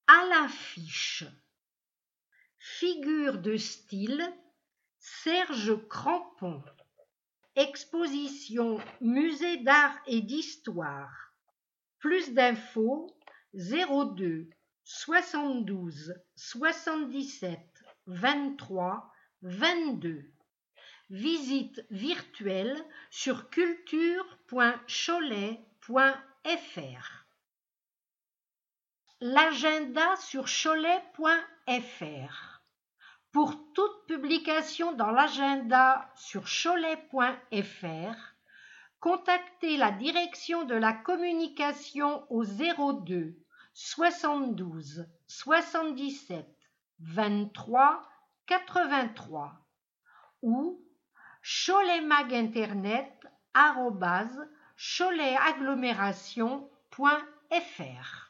À l'affiche. Figure de style, Serge Crampon. Exposition Musée d'art et d'histoire. Plus d'infos 02 72 77 23 22. Visite virtuelle sur culture.cholet.fr. L'agenda sur cholet.fr. Pour toute publication dans l'agenda sur cholet.fr, contactez la direction de la communication au 02 72 77 23 83 ou choletmaginternet@choletagglomerations.fr.